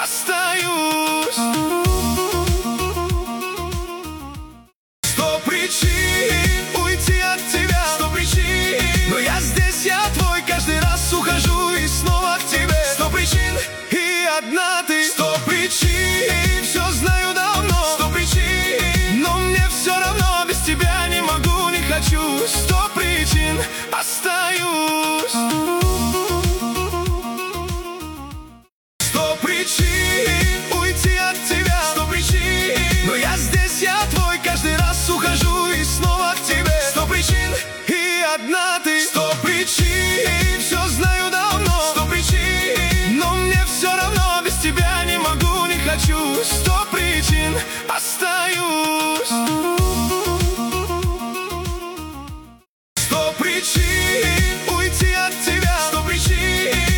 остаюсь. 100 причин уйти от тебя, 100 причин, но я здесь, я твой. Каждый раз ухожу и снова к тебе. 100 причин и одна ты. 100 причин, все знаю давно. 100 причин, но мне все равно. Без тебя не могу, не хочу. 100 причин, остаюсь. 100 причин уйти от тебя, 100 причин, но я здесь, я твой. Каждый раз ухожу и снова к тебе. 100 причин и одна ты. 100 причин, все знаю давно. 100 причин, но мне все равно. Без тебя не могу, не хочу. 100 причин, остаюсь. 100 причин.